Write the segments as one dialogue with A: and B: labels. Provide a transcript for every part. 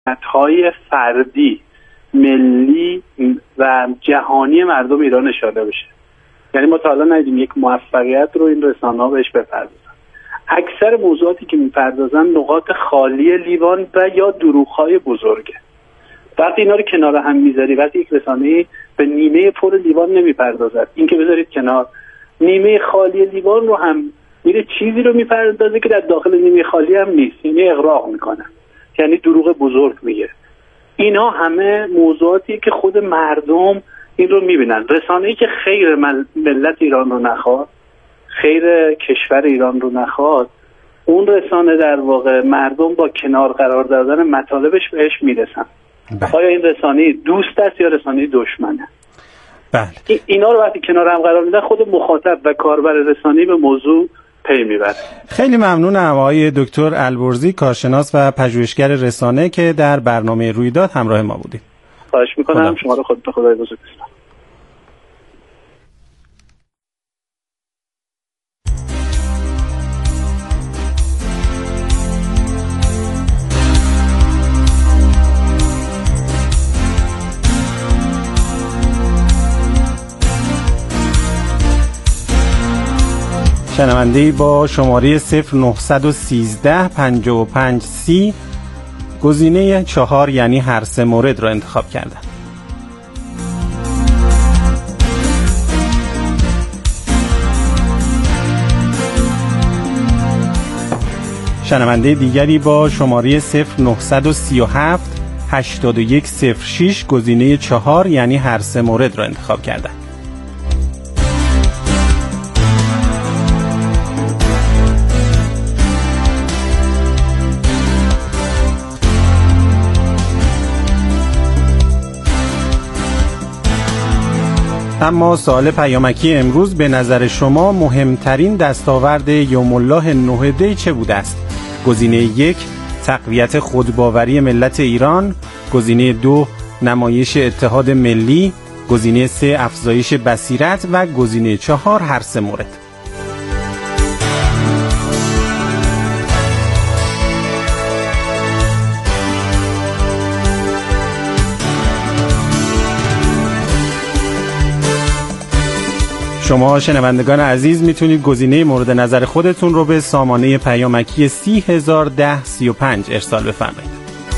A: های فردی، ملی و جهانی مردم ایران اشاره بشه. یعنی ما تا حالا ندیدیم یک موفقیت رو این رسانه‌ها بهش بپردازن. اکثر موضوعاتی که میپردازن نقاط خالی لیوان و یا دروغ‌های بزرگه. وقتی اینا رو کنار هم میذاری، وقتی یک رسانه‌ای به نیمه پر لیوان نمیپردازد، این که بذارید کنار، نیمه خالی لیوان رو هم میره چیزی رو میپردازه که در داخل نیمه خالی هم نیست، یعنی اغراق میکنه، یعنی دروغ بزرگ میگه. اینا همه موضوعاتی که خود مردم این رو میبینن. رسانه‌ای که خیر ملت ایران رو نخواد، خیر کشور ایران رو نخواد، اون رسانه در واقع مردم با کنار قرار دادن مطالبش بهش میرسن. آیا این رسانه دوست است یا رسانه دشمنه؟
B: بله.
A: اینا رو وقتی کنار هم قرار میدن، خود مخاطب و کاربر رسانه‌ای به موضوع پی میبره.
B: خیلی ممنونم آقای دکتر البرزی، کارشناس و پژوهشگر رسانه، که در برنامه رویداد همراه ما بودید.
A: خواهش میکنم. شما رو خدای بزرگ بسپارم.
B: شنونده‌ای با شماره 0913 55 30 گزینه 4 یعنی هر سه مورد را انتخاب کردن. شنونده دیگری با شماره 0937 8106 گزینه 4 یعنی هر سه مورد را انتخاب کردن. اما سوال پیامکی امروز: به نظر شما مهمترین دستاورد یوم الله 9 دی چه بوده است؟ گزینه 1 تقویت خودباوری ملت ایران، گزینه 2 نمایش اتحاد ملی، گزینه 3 افزایش بصیرت و گزینه 4 هر سه مورد. شما شنوندگان عزیز میتونید گزینه مورد نظر خودتون رو به سامانه پیامکی 301035 ارسال بفرمایید.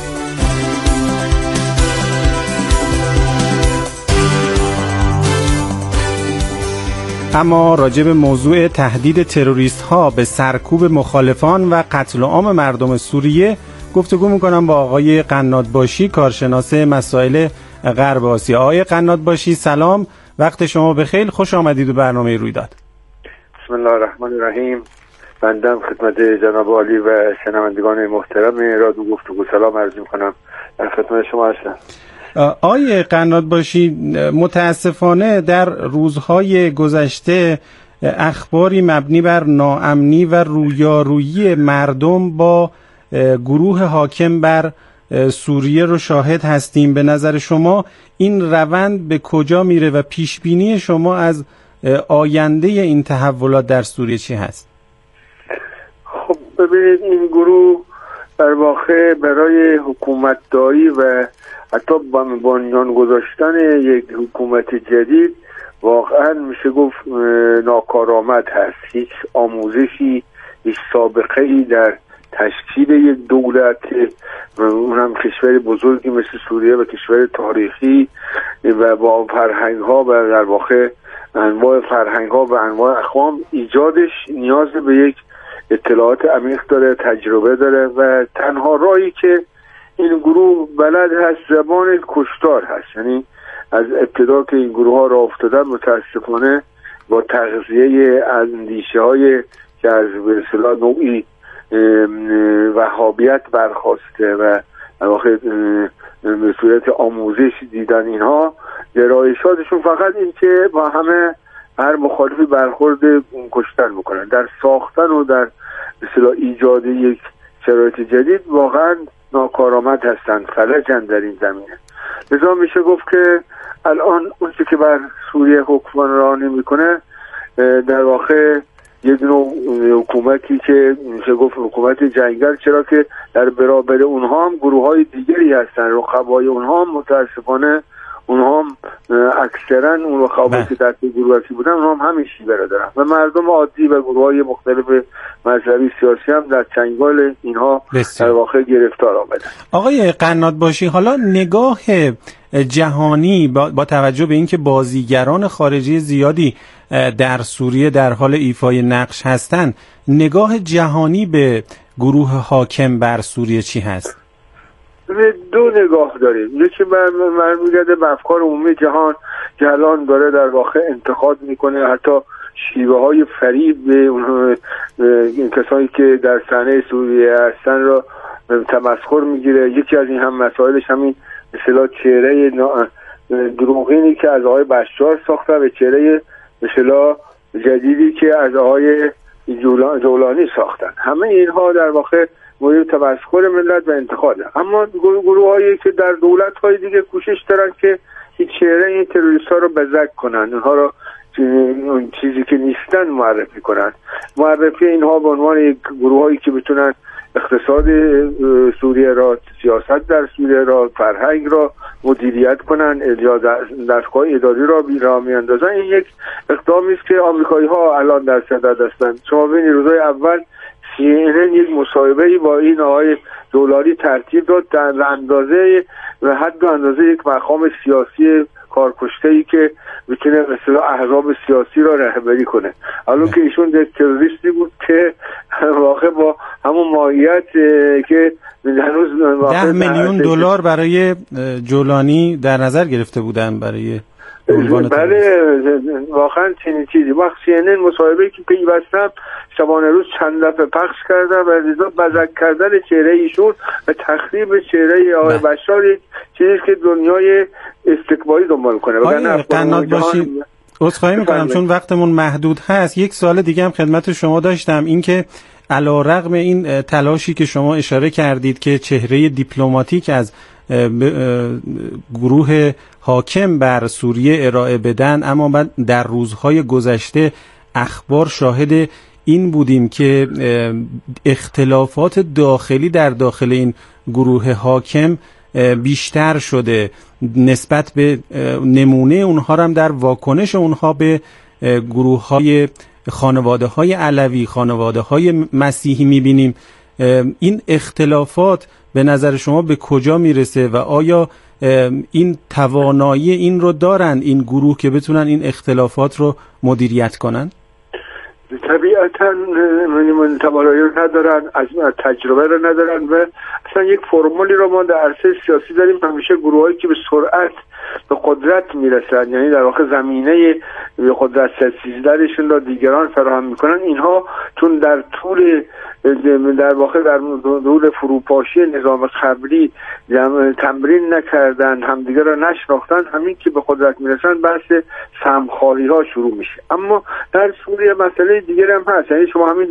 B: اما راجع به موضوع تهدید تروریست ها به سرکوب مخالفان و قتل عام مردم سوریه گفتگو میکنم با آقای قنادباشی، کارشناس مسائل غرب آسیا. آقای قنادباشی سلام، وقت شما بخیر، خوش آمدید به برنامه رویداد.
C: بسم الله الرحمن الرحیم. بنده خدمت جناب عالی و شنوندگان محترم رادیو گفتگو سلام عرض می‌کنم. در خدمت شما هستم.
B: آقای قنادباشی، متاسفانه در روزهای گذشته اخباری مبنی بر ناامنی و رویارویی مردم با گروه حاکم بر سوریه رو شاهد هستیم. به نظر شما این روند به کجا میره و پیش بینی شما از آینده این تحولات در سوریه چی هست؟
C: خب ببینید، این گروه در واقع برای حکومتداری و حتی بنیان گذاشتن یک حکومت جدید واقعا میشه گفت ناکارآمد هست. هیچ آموزشی، هیچ سابقه‌ای در تشکیل یک دولت و اونم کشور بزرگی مثل سوریه و کشور تاریخی و با فرهنگ‌ها و در واقع انواع فرهنگ‌ها و انواع اقوام، ایجادش نیاز به یک اطلاعات عمیق داره، تجربه داره و تنها راهی که این گروه بلد هست زبان کشتار هست. یعنی از ابتدا که این گروه ها را افتادن متاسفانه با تغذیه اندیشه‌های که از به اصطلاح نوعی وهابیت برخواسته و در واقع به صورت آموزش دیدن اینها، گرایشاتشون فقط این که با همه هر مخالفی برخورد کشتن میکنن. در ساختن و در به اصطلاح ایجاد یک شرایط جدید واقعا ناکارآمد هستند، فلجن در این زمینه. لذا میشه گفت که الان اون چیزی که بر سوریه حکمرانی میکنه در واقع یک نوع حکومتی که میشه گفت حکومت جنگل، چرا که در برابر اونها هم گروه‌های دیگری هستن، رقبای اونها هم متاسفانه اونها هم اکثرا اون رقبایی که در گروهی بودن اونها هم همین شیوه را دارن و مردم عادی و گروه‌های مختلف مذهبی سیاسی هم در چنگال اینها در واقع گرفتار آمدن.
B: آقای قنادباشی، حالا نگاه جهانی با توجه به اینکه بازیگران خارجی زیادی در سوریه در حال ایفای نقش هستند، نگاه جهانی به گروه حاکم بر سوریه چی هست؟
C: دو نگاه داریم. یکی برمیگرده به افکار عمومی جهان که الان داره در واقع انتقاد میکنه، حتی شیوه های فریب به این کسانی که در صحنه سوریه هستن را تمسخر میگیره. یکی از این هم مسائلش همین مثلا چهره دروغینی که از آقای بشار ساخته و چهره مثلا جدیدی که از آقای جولانی ساختن. همه اینها در واقع مورد تمسخر ملت و انتقاده. اما گروه هایی که در دولت های دیگه کوشش دارن که این چهره این تروریست ها رو بزک کنن، اونها رو اون چیزی که نیستن معرفی کنن. معرفی اینها به عنوان یک گروه هایی که بتونن اقتصاد سوریه را، سیاست در سوریه را، فرهنگ را مدیریت کنن، دستگاه اداری را بیراه میاندازن. این یک اقدامی است که آمریکایی ها الان در صدد هستند. شما ببینید روزهای اول CNN یک مصاحبه‌ای با این آقای دولاری ترتیب داد در اندازه و حد و اندازه یک مقام سیاسی کارکشته‌ای که بتونه مثلا احزاب سیاسی را رهبری کنه. الان که ایشون یک تروریستی بود که واقع با همون ماهیت که هنوز
B: 10 میلیون دلار برای جولانی در نظر گرفته بودن برای
C: بله واقعا چنین چیزی. وقت CNN مصاحبه‌ای که پیوستم شبانه روز چند دفعه پخش کردن و رضا بزک کردن چهره ایشون و تخریب چهره آقای بشار یک چیزی که دنیای استکباری دنبال کنه.
B: آقای قنادباشی، عذرخواهی میکنم چون وقتمون محدود هست. یک سوال دیگه هم خدمت شما داشتم، این که علیرغم این تلاشی که شما اشاره کردید که چهره دیپلماتیک از گروه حاکم بر سوریه ارائه بدن، اما در روزهای گذشته اخبار شاهد این بودیم که اختلافات داخلی در داخل این گروه حاکم بیشتر شده. نسبت به نمونه اونها هم در واکنش اونها به گروه های خانواده های علوی، خانواده های مسیحی میبینیم. این اختلافات به نظر شما به کجا میرسه و آیا این توانایی این رو دارن این گروه که بتونن این اختلافات رو مدیریت کنن؟
C: طبیعتا من توانایی رو ندارن، از تجربه رو ندارن و اصلا یک فرمولی رو ما در عرصه سیاسی داریم، همیشه گروهایی که به سرعت به قدرت میرسن، یعنی در واقع زمینه قدرت سیزدرشون را دیگران فراهم میکنن. اینها چون در طول در واقع در دور فروپاشی نظام قبلی تمرین نکردن، همدیگه را نشناختن، همین که به قدرت میرسن بحث سمخاری ها شروع میشه. اما در سوریه مسئله دیگر هم هست، یعنی شما همین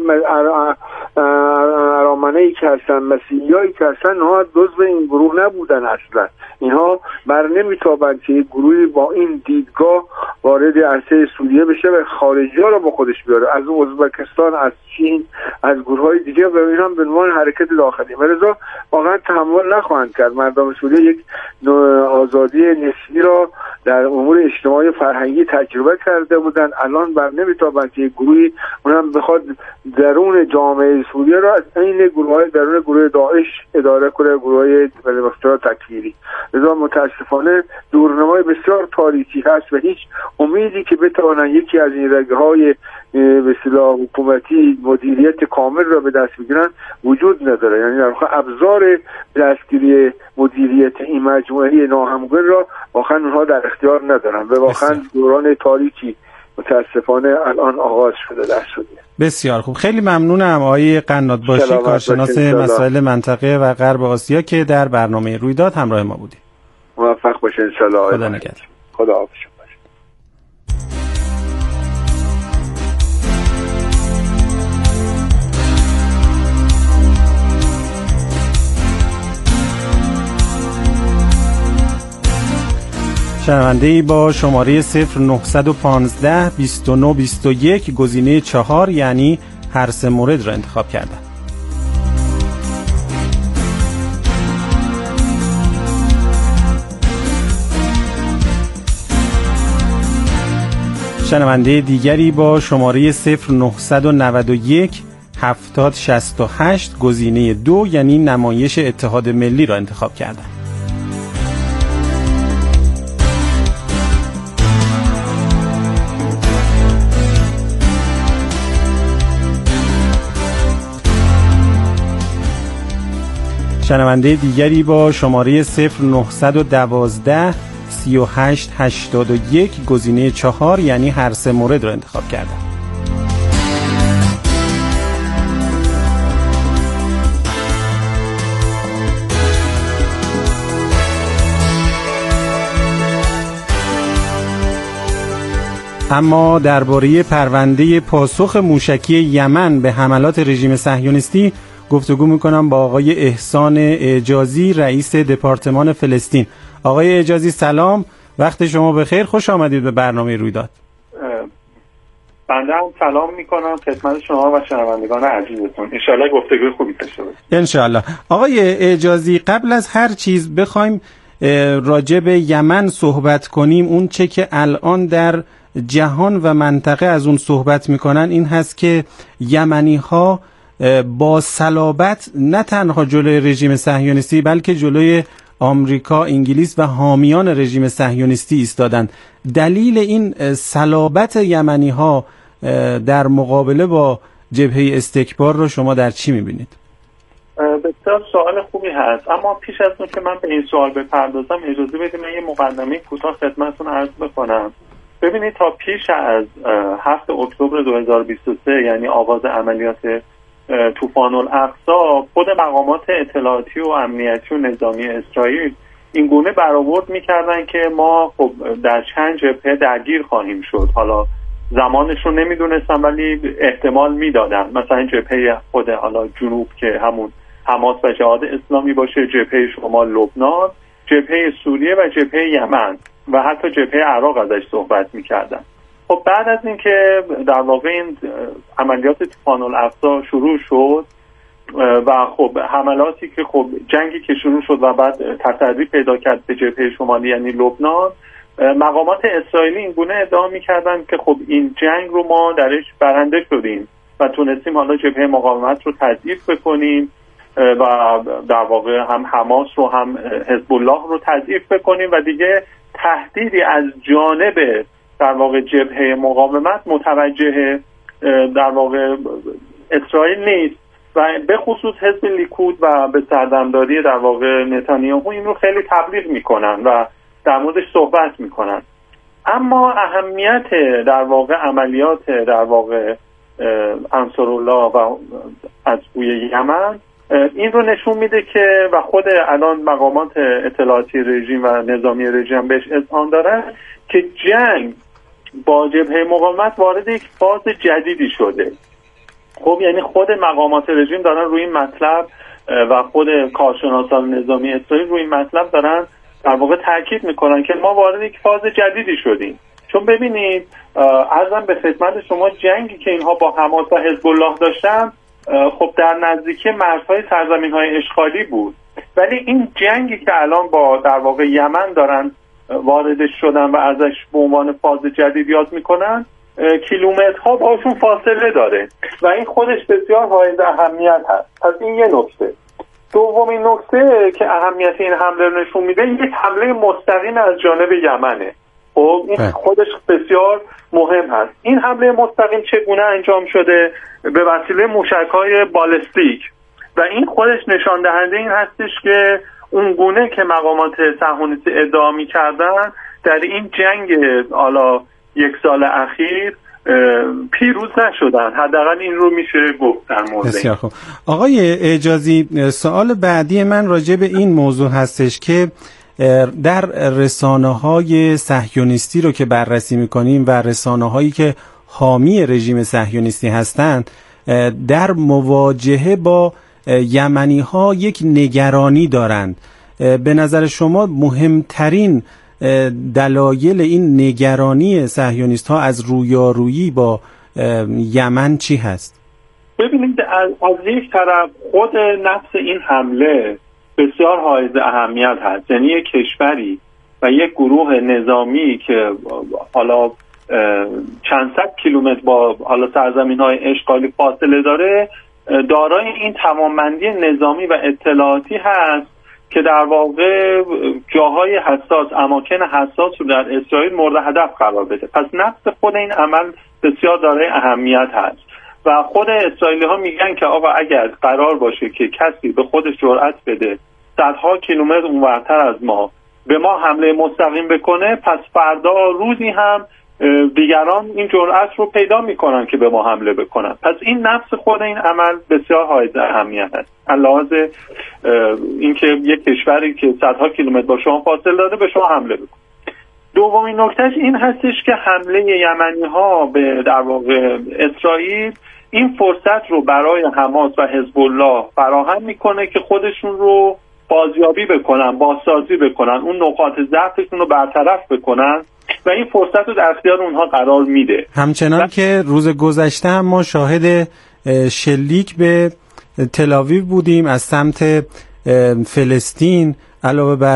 C: ارامنه‌ای که هستن، مسیحیایی که هستن، اینها جزو این گروه نبودن اصلا. اینها بر نمیتابند که یک گروهی با این دیدگاه وارد عرصه سوریه بشه و خارجی ها را با خودش بیاره، از ازبکستان، از چین، از گروه‌های دیگه، و اینا هم به عنوان حرکت داخلی. ولذا واقعا تحمل نخواهند کرد. مردم سوریه یک آزادی نسبی را در امور اجتماعی فرهنگی تجربه کرده بودن. الان بر نمیتابند که یک گروهی اونم بخواد درون جامعه سوریه را از این گروه‌های درون گروه داعش اداره کنه، گروه‌های بسیار تکفیری. لذا متاسفانه دورنمای بسیار تاریکی هست و هیچ امیدی که بتوانن یکی از این رگه‌های به اصطلاح حکومتی مدیریت کامل را به دست بگیرن وجود نداره. یعنی در واقع ابزار دستگیری مدیریت این مجموعه ناهمگون را واقعا اونها در اختیار ندارن و واقعا دوران تاریکی متاسفانه الان آغاز شده در سوریه.
B: بسیار خوب، خیلی ممنونم آقای قنادباشی، کارشناس مسائل منطقه و غرب آسیا که در برنامه رویداد همراه ما بودید.
C: موفق باشید ان شاء الله.
B: خدا نگهدار.
C: خدا حافظ.
B: شنونده‌ای با شماره 0915 29 21 گزینه 4 یعنی هر سه مورد را انتخاب کردن. شنونده دیگری با شماره 0991 7068 گزینه 2 یعنی نمایش اتحاد ملی را انتخاب کردن. شنونده دیگری با شماره 0912 3881 گزینه 4 یعنی هر سه مورد را انتخاب کردن. اما درباره پرونده پاسخ موشکی یمن به حملات رژیم صهیونیستی گفتگو میکنم با آقای احسان اعجازی، رئیس دپارتمان فلسطین. آقای اعجازی سلام، وقت شما بخیر، خوش آمدید به برنامه رویداد.
D: بنده هم سلام میکنم خدمت شما و شنوندگان عزیزتون. انشالله گفتگوی خوبی داشته باشیم.
B: انشالله. آقای اعجازی، قبل از هر چیز بخوایم راجع به یمن صحبت کنیم، اون چه که الان در جهان و منطقه از اون صحبت میکنن این هست که یمنی ها با صلابت نه تنها جلوی رژیم صهیونیستی بلکه جلوی آمریکا، انگلیس و حامیان رژیم صهیونیستی ایستادند. دلیل این صلابت یمنی ها در مقابله با جبهه استکبار رو شما در چی میبینید؟
D: بسیار سوال خوبی هست، اما پیش از اون که من به این سوال بپردازم اجازه بدید من یه مقدمه کوتاه خدمتتون عرض بکنم. ببینید تا پیش از 7 اکتبر 2023 یعنی آغاز عملیات طوفان الاقصی، خود مقامات اطلاعاتی و امنیتی و نظامی اسرائیل این گونه برآورد می‌کردن که ما خب در چند جبهه درگیر خواهیم شد. حالا زمانش رو نمیدونستم ولی احتمال میدادن، مثلا جبهه خود حالا جنوب که همون حماس و جهاد اسلامی باشه، جبهه شمال لبنان، جبهه سوریه و جبهه یمن و حتی جبهه عراق ازش صحبت می‌کردن. خب بعد از اینکه در واقع این عملیات طوفان الاقصی شروع شد و خب حملاتی که خب جنگی که شروع شد و بعد تصدی پیدا کرد به جبهه شمالی یعنی لبنان، مقامات اسرائیلی این گونه ادعا می‌کردن که خب این جنگ رو ما درش برنده شدیم و تونستیم حالا جبهه مقاومت رو تضعیف بکنیم و در واقع هم حماس رو هم حزب الله رو تضعیف بکنیم و دیگه تهدیدی از جانب در واقع جبهه مقاومت متوجه در واقع اسرائیل نیست و به خصوص حزب لیکود و به سردمداری در واقع نتانیاهو این رو خیلی تبلیغ میکنن و در موردش صحبت میکنن. اما اهمیت در واقع عملیات در واقع انصارالله و از سوی یمن این رو نشون میده که و خود الان مقامات اطلاعاتی رژیم و نظامی رژیم بهش اذعان دارن که جنگ با جبهه مقاومت وارد یک فاز جدیدی شده. خب یعنی خود مقامات رژیم دارن روی این مطلب و خود کارشناسان نظامی اسرائیل روی این مطلب دارن در واقع تاکید میکنن که ما وارد یک فاز جدیدی شدیم. چون ببینید عرضم به خدمت شما جنگی که اینها با حماس و حزب الله داشتن خب در نزدیکی مرزهای سرزمین‌های اشغالی بود، ولی این جنگی که الان با در واقع یمن دارن واردش شدن و ازش به عنوان فاز جدید یاد میکنن کیلومترها باشون فاصله داره و این خودش بسیار حائز اهمیت هست. پس این یه نکته. دومین نکته که اهمیت این حمله رو نشون میده یک حمله مستقیم از جانب یمنه. خب این خودش بسیار مهم هست. این حمله مستقیم چگونه انجام شده؟ به وسیله موشک‌های بالستیک و این خودش نشان دهنده این هستش که اون گونه که مقامات صهیونیستی ادعا می‌کردن در این جنگ حالا یک سال اخیر پیروز نشدن. حداقل این رو میشه گفت در مورد.
B: بسیار خوب. آقای اعجازی، سوال بعدی من راجع به این موضوع هستش که در رسانه‌های صهیونیستی رو که بررسی می‌کنیم و رسانه‌هایی که حامی رژیم صهیونیستی هستند در مواجهه با یمنی‌ها یک نگرانی دارند. به نظر شما مهمترین دلایل این نگرانی صهیونیست‌ها از رویارویی با یمن چی هست؟
D: ببینید از یک طرف خود نفس این حمله بسیار حائز اهمیت هست. یعنی یک کشوری و یک گروه نظامی که حالا چند صد کیلومتر با حالا سرزمین‌های اشغالی فاصله داره، دارای این توانمندی نظامی و اطلاعاتی هست که در واقع جاهای حساس، اماکن حساس رو در اسرائیل مورد هدف قرار بده. پس نفس خود این عمل بسیار دارای اهمیت هست و خود اسرائیلی ها میگن که آقا اگر قرار باشه که کسی به خودش جرأت بده صدها کیلومتر اونورتر از ما به ما حمله مستقیم بکنه، پس فردا روزی هم دیگران این جرأت رو پیدا میکنن که به ما حمله بکنن. پس این نفس خود این عمل بسیار حائز اهمیت است، علاوه اینکه یک کشوری که صدها کیلومتر با شما فاصله داره به شما حمله بکنه. دومین نکتهش این هستش که حمله یمنی ها به در واقع اسرائیل این فرصت رو برای حماس و حزب الله فراهم میکنه که خودشون رو بازیابی بکنن، بازسازی بکنن، اون نقاط ضعفشون رو برطرف بکنن و این فرصت رو در اختیار اونها قرار میده.
B: همچنان که روز گذشته هم ما شاهد شلیک به تل‌آویو بودیم از سمت فلسطین، علاوه بر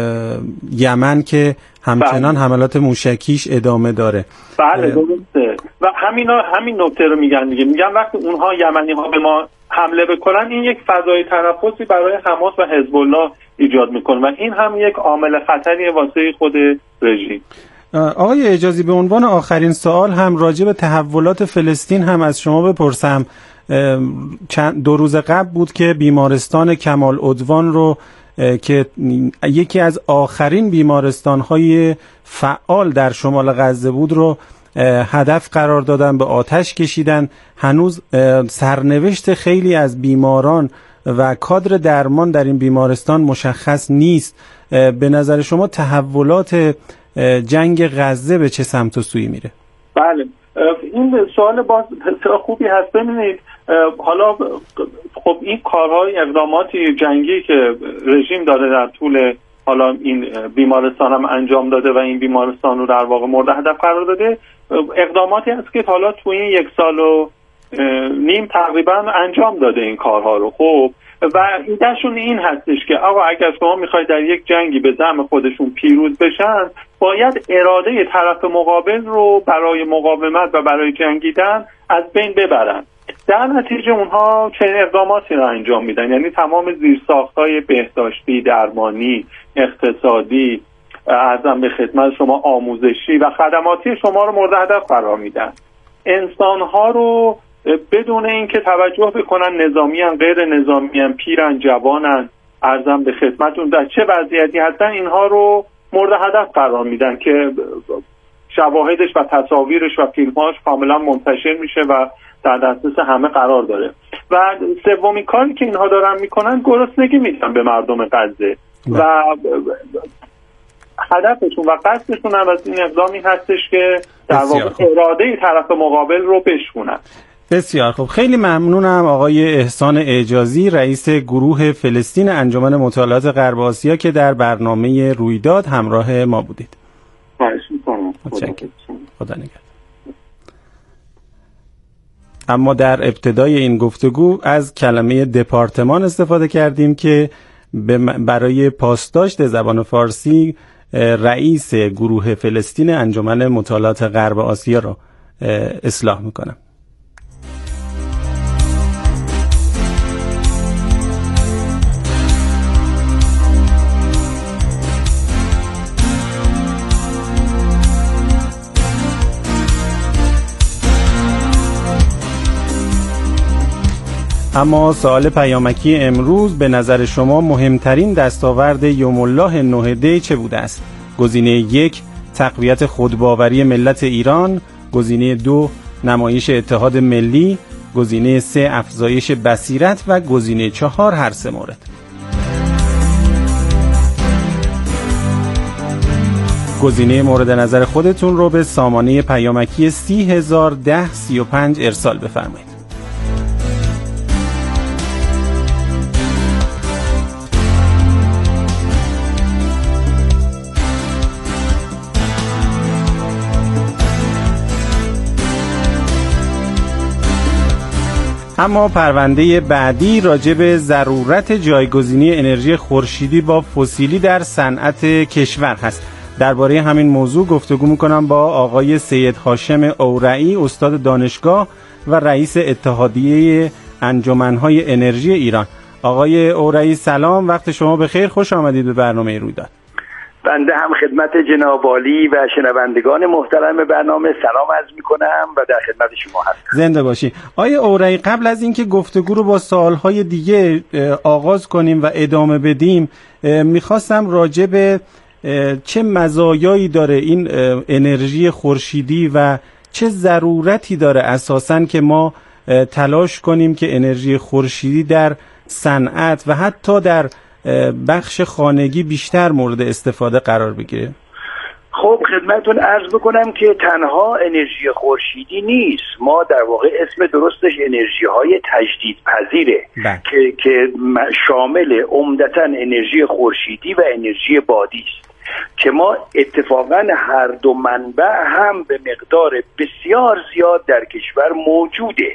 B: یمن که همچنان حملات موشکیش ادامه داره.
D: بله درسته و همین نکته رو میگن وقتی اونها یمنی ها به ما حمله بکنن این یک فضای تنفسی برای حماس و حزب الله ایجاد میکنه و این هم یک عامل خطری واسه خود رژیم.
B: آقای اجازی به عنوان آخرین سوال هم راجع به تحولات فلسطین هم از شما بپرسم. 2 روز قبل بود که بیمارستان کمال عدوان رو که یکی از آخرین بیمارستان‌های فعال در شمال غزه بود رو هدف قرار دادن، به آتش کشیدن. هنوز سرنوشت خیلی از بیماران و کادر درمان در این بیمارستان مشخص نیست. به نظر شما تحولات جنگ غزه به چه سمت و سوی میره؟
D: بله این سوال باز خوبی هست. ببینید حالا خب این کارهای اقداماتی جنگی که رژیم داره در طول حالا این بیمارستان هم انجام داده و این بیمارستان رو در واقع مورد هدف قرار داده، اقداماتی هست که حالا تو این 1.5 سال تقریبا انجام داده این کارها رو. خب و ایدهشون این هستش که آقا اگر شما میخواید در یک جنگی به زعم خودشون پیروز بشن، باید اراده طرف مقابل رو برای مقاومت و برای جنگیدن از بین ببرن. در نتیجه اونها چنین اقداماتی رو انجام میدن، یعنی تمام زیرساخت‌های بهداشتی، درمانی، اقتصادی، عرضم به خدمت شما آموزشی و خدماتی شما رو مورد هدف قرار میدن. انسان‌ها رو بدون اینکه توجه بکنن نظامیان، غیر نظامیان، پیرن، جوانن، عرضم به خدمتون در چه وضعیتی هستن، اینها رو مورد هدف قرار میدن که شواهدش و تصاویرش و فیلمهاش کاملا منتشر میشه و در دسترس همه قرار داره. و سومین کاری که اینها دارن میکنن گرسنگی میدن به مردم غزه و هدفشون و قصدشون هم از این اقدامی هستش که در واقع اراده طرف مقابل رو بشکنن.
B: بسیار خوب، خیلی ممنونم آقای احسان اعجازی، رئیس گروه فلسطین انجمن مطالعات غرب آسیا که در برنامه رویداد همراه ما بودید. متشکرم. خدا نگهدار. اما در ابتدای این گفتگو از کلمه دپارتمان استفاده کردیم که برای پاسداشت زبان فارسی رئیس گروه فلسطین انجمن مطالعات غرب آسیا را اصلاح میکنم. اما سوال پیامکی امروز: به نظر شما مهمترین دستاورد یوم الله 9 دی چه بوده است؟ گزینه 1 تقویت خودباوری ملت ایران، گزینه 2 نمایش اتحاد ملی، گزینه 3 افزایش بصیرت و گزینه 4 هر سه مورد. گزینه مورد نظر خودتون رو به سامانه پیامکی 301035 ارسال بفرمایید. اما پرونده بعدی راجع به ضرورت جایگزینی انرژی خورشیدی با فسیلی در صنعت کشور هست. درباره همین موضوع گفتگو میکنم با آقای سید هاشم اورعی، استاد دانشگاه و رئیس اتحادیه انجمنهای انرژی ایران. آقای اورعی سلام، وقت شما بخیر، خوش آمدید به برنامه رویداد.
E: بنده هم خدمت جناب عالی و شنوندگان محترم برنامه سلام عرض میکنم و در خدمت شما هستم.
B: زنده باشی. آقای اورعی، قبل از اینکه گفتگو رو با سوالهای دیگه آغاز کنیم و ادامه بدیم، میخواستم راجع به چه مزایایی داره این انرژی خورشیدی و چه ضرورتی داره اساساً که ما تلاش کنیم که انرژی خورشیدی در صنعت و حتی در بخش خانگی بیشتر مورد استفاده قرار بگیره.
E: خب خدمتتون عرض بکنم که تنها انرژی خورشیدی نیست، ما در واقع اسم درستش انرژی های تجدید پذیره که شامل عمدتاً انرژی خورشیدی و انرژی بادی است که ما اتفاقاً هر دو منبع هم به مقدار بسیار زیاد در کشور موجوده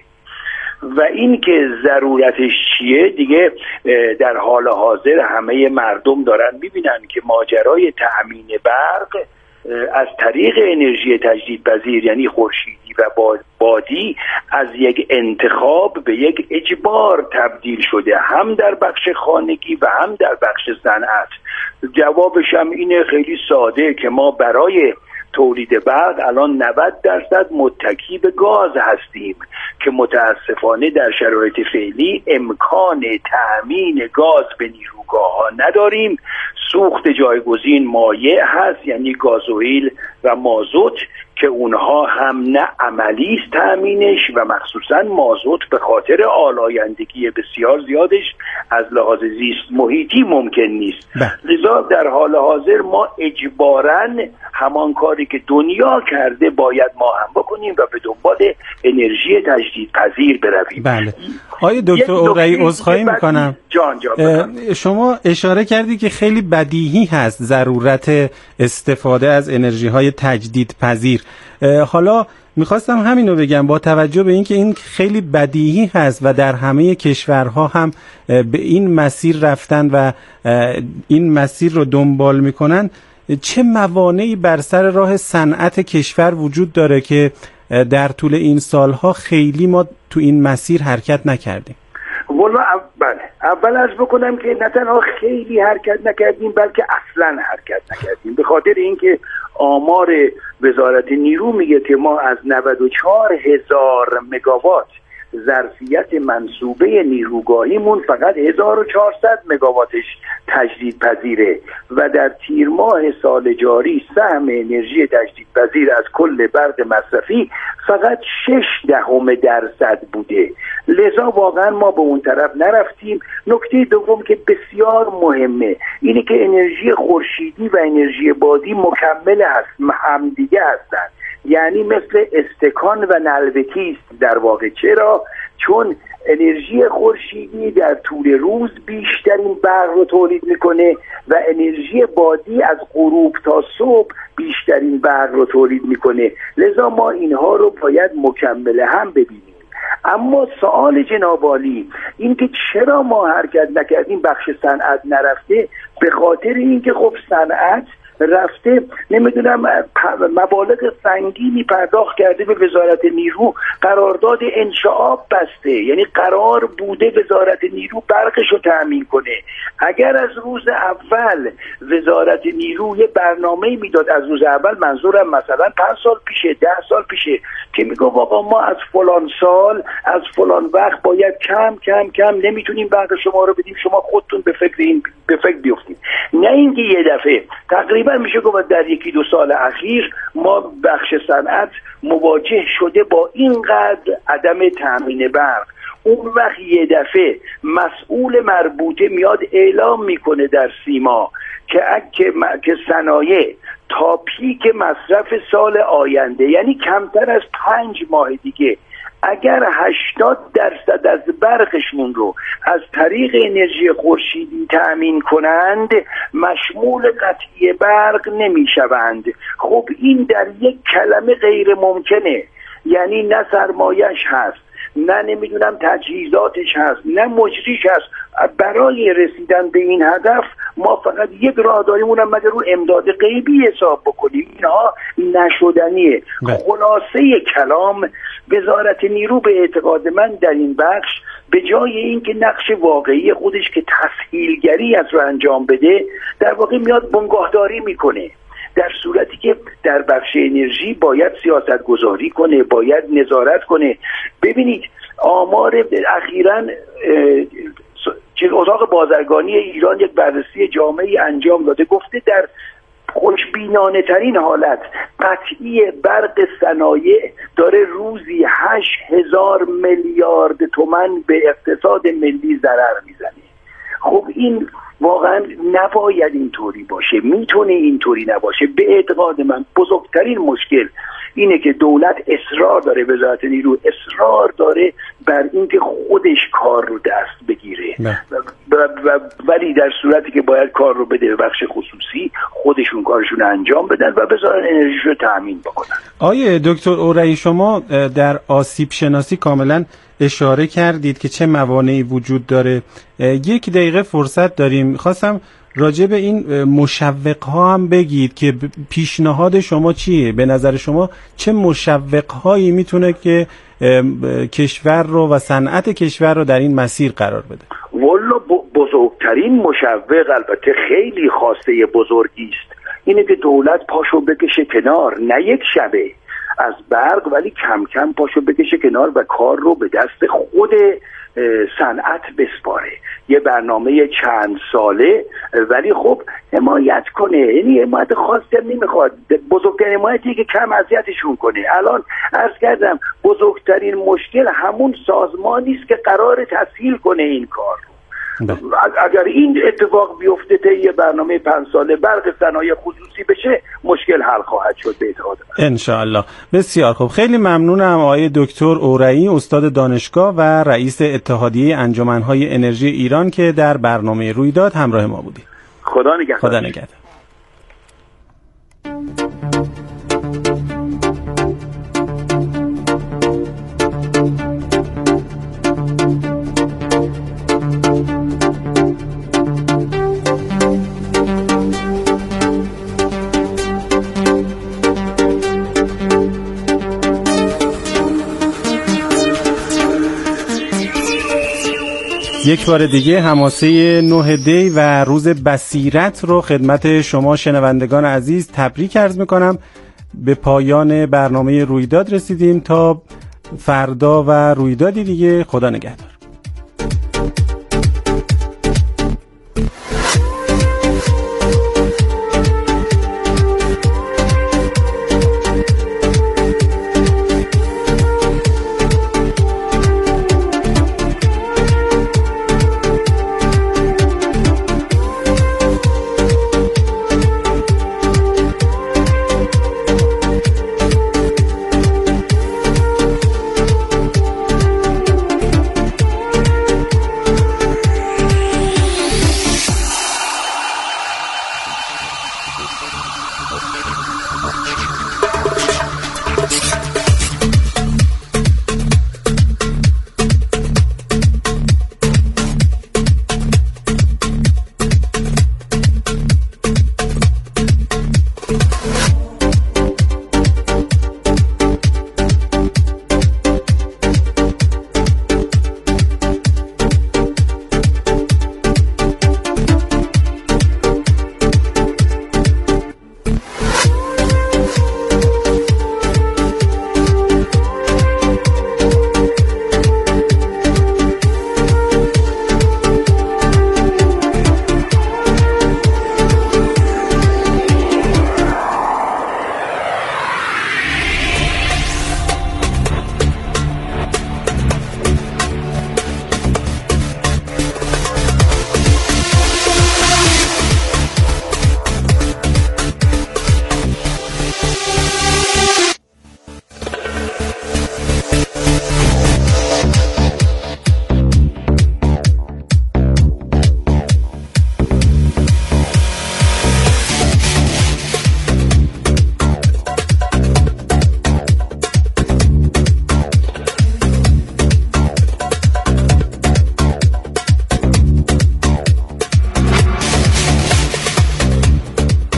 E: و این که ضرورتش چیه دیگه در حال حاضر همه مردم دارن میبینن که ماجرای تأمین برق از طریق انرژی تجدیدپذیر یعنی خورشیدی و بادی از یک انتخاب به یک اجبار تبدیل شده، هم در بخش خانگی و هم در بخش صنعت. جوابش هم اینه خیلی ساده که ما برای تولید برق الان 90% متکی به گاز هستیم که متاسفانه در شرایط فعلی امکان تأمین گاز به نیروگاه ها نداریم. سوخت جایگزین مایع هست یعنی گازوئیل و مازوت که اونها هم نه عملی است تأمینش و مخصوصا مازوت به خاطر آلایندگی بسیار زیادش از لحاظ زیست محیطی ممکن نیست. لذا در حال حاضر ما اجباراً همان کاری که دنیا کرده باید ما هم بکنیم و به دنبال انرژی تجدیدپذیر برویم.
B: بله. آقای دکتر اورعی عذرخواهی میکنم.
E: جان
B: شما اشاره کردی که خیلی بدیهی هست ضرورت استفاده از انرژی های تجدیدپذیر. حالا میخواستم همینو بگم با توجه به اینکه این خیلی بدیهی هست و در همه کشورها هم به این مسیر رفتن و این مسیر رو دنبال میکنن، چه موانعی بر سر راه صنعت کشور وجود داره که در طول این سالها خیلی ما تو این مسیر حرکت نکردیم؟
E: اول عرض بکنم که نه تنها خیلی حرکت نکردیم بلکه اصلا حرکت نکردیم، به خاطر اینکه آمار وزارت نیرو میگه که ما از 94,000 مگاوات ظرفیت منسوبه نیروگاهیمون فقط 1400 مگاواتش تجدیدپذیره و در تیر ماه سال جاری سهم انرژی تجدیدپذیر از کل برق مصرفی فقط 0.6% بوده. لذا واقعا ما به اون طرف نرفتیم. نکته دوم که بسیار مهمه اینه که انرژی خورشیدی و انرژی بادی مکمل همدیگه هستن، یعنی مثل استکان و نلبکی است در واقع. چرا؟ چون انرژی خورشیدی در طول روز بیشترین برق رو تولید میکنه و انرژی بادی از غروب تا صبح بیشترین برق رو تولید میکنه. لذا ما اینها رو باید مکمل هم ببینیم. اما سوال جناب عالی این که چرا ما حرکت نکردیم، بخش صنعت نرفته، به خاطر اینکه خب صنعت رفته نمیدونم مبالغ سنگینی پرداخت کرده به وزارت نیرو، قرارداد انشعاب بسته، یعنی قرار بوده وزارت نیرو برقشو تأمین کنه. اگر از روز اول وزارت نیرو یه برنامه میداد، از روز اول منظورم مثلا 5 سال پیشه 10 سال پیشه که میگه آقا ما از فلان سال از فلان وقت باید کم کم کم نمیتونیم برق شما رو بدیم، شما خودتون به فکر بیفتید. نه اینکه یه دفعه تقریبا میشه گفت در 1-2 سال اخیر ما بخش صنعت مواجه شده با اینقدر عدم تامین برق. اون وقت یه دفعه مسئول مربوطه میاد اعلام میکنه در سیما که صنایع تا پیک مصرف سال آینده، یعنی کمتر از 5 ماه دیگه، اگر 80% از برقشون رو از طریق انرژی خورشیدی تأمین کنند مشمول قطعی برق نمیشوند. خب این در یک کلمه غیر ممکنه، یعنی نه سرمایش هست، نه نمیدونم تجهیزاتش هست، نه مجریش هست. برای رسیدن به این هدف ما فقط یک راه داریم، اونم مگه رو امداد غیبی حساب بکنیم. اینها نشدنیه. خلاصه کلام، وزارت نیرو به اعتقاد من در این بخش به جای اینکه نقش واقعی خودش که تسهیلگری از رو انجام بده، در واقع میاد بنگاهداری میکنه، در صورتی که در بخش انرژی باید سیاست گذاری کنه، باید نظارت کنه. ببینید آمار اخیراً اتاق بازرگانی ایران یک بررسی جامعی انجام داده، گفته در خوشبینانه ترین حالت قطعی برق صنایع داره روزی 8,000 میلیارد تومان به اقتصاد ملی ضرر میزنه. خب این واقعا نباید اینطوری باشه، میتونه اینطوری نباشه. به اعتقاد من بزرگترین مشکل اینه که دولت اصرار داره، وزارت نیرو اصرار داره بر اینکه خودش کار رو دست بگیره ولی در صورتی که باید کار رو بده به بخش خصوصی، خودشون کارشون رو انجام بدن و بذارن انرژی رو تأمین بکنن.
B: آیه دکتر اورئی، شما در آسیب شناسی کاملا اشاره کردید که چه موانعی وجود داره. 1 دقیقه فرصت داریم، خواستم راجع به این مشوق‌ها هم بگید که پیشنهاد شما چیه؟ به نظر شما چه مشوق‌هایی میتونه که کشور رو و صنعت کشور رو در این مسیر قرار بده؟
E: والا بزرگترین مشوق، البته خیلی خواسته بزرگی است، اینه که دولت پاشو بکشه کنار، نه یک شبه از برق، ولی کم کم پاشو بکشه کنار و کار رو به دست خود صنعت بسپاره. یه برنامه چند ساله، ولی خب حمایت کنه. یعنی حمایت خاصی نمیخواد، بزرگترین حمایتی که کم اذیتشون کنه. الان عرض کردم بزرگترین مشکل همون سازمانی است که قرار تسهیل کنه این کار رو. اگر این اتفاق بیفته طی برنامه 5 ساله برق صنایع خصوصی بشه، مشکل حل خواهد شد به اعتقاد من. ان
B: شاء الله. بسیار خوب، خیلی ممنونم آقای دکتر اورئی، استاد دانشگاه و رئیس اتحادیه انجمن‌های انرژی ایران که در برنامه رویداد همراه ما بودید.
E: خدا نگهدار.
B: خدا نگهدار. یک بار دیگه حماسه 9 دی و روز بصیرت رو خدمت شما شنوندگان عزیز تبریک عرض میکنم. به پایان برنامه رویداد رسیدیم. تا فردا و رویدادی دیگه، خدا نگهدار.